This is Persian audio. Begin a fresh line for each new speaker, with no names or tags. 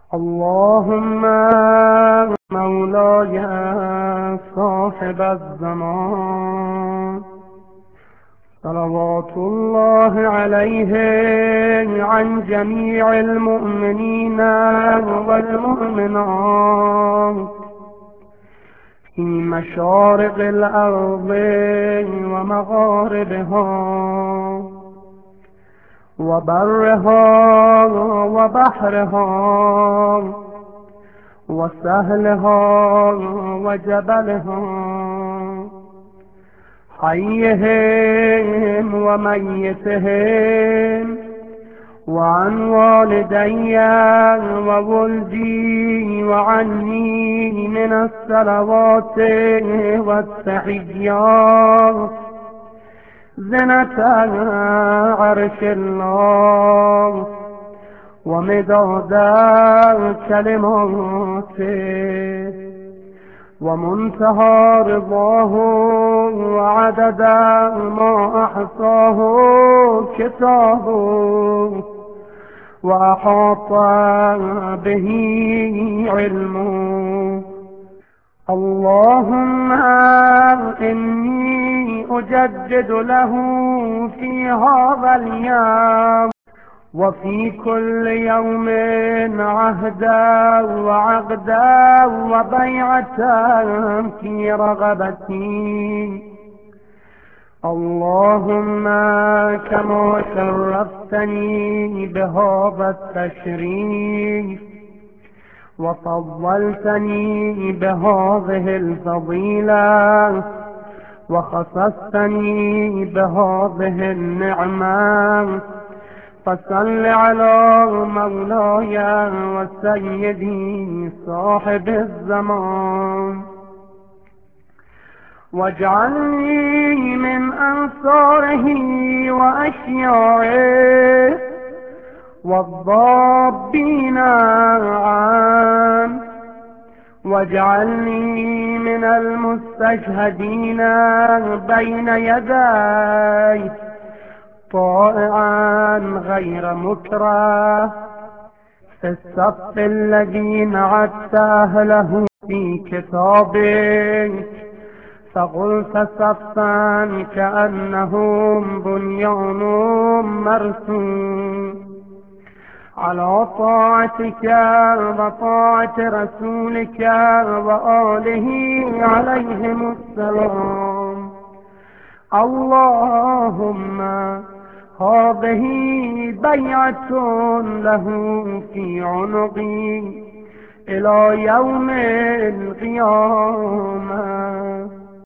اللهم مولاي صاحب الزمان صلوات الله عليه عن جميع المؤمنين والمؤمنات في مشارق الأرض ومغاربها وبرها وبحرها وسهلها وجبلها، حيهم وميتهم، وعن والدي وولدي وعني من الصلوات والتحيات زنة عرش الله ومداد كلماته ومنتهى رضاه وعدد ما أحصاه كتابه وأحاط به علمه. اللهم إني أجدد له في هذا اليوم وفي كل يوم عهدا وعقدا وبيعة في رغبتي. اللهم كما شرفتني بهذا التشريف وفضلتني بهذه الفضيلة وخصصتني بهذه النعمة، فصل على مولاي وسيدي صاحب الزمان واجعلني من أنصاره وأشياعه والضابين عنه، واجعلني من المستشهدين بين يديه طائعا غير مكره في الصف الذين عدت أهله في كتابك فقلت صفا كأنهم بنيان مرصوص على طاعتك وطاعة رسولك وآله عليهم السلام. اللهم هذه بيعة له في عنقي إلى يوم القيامة.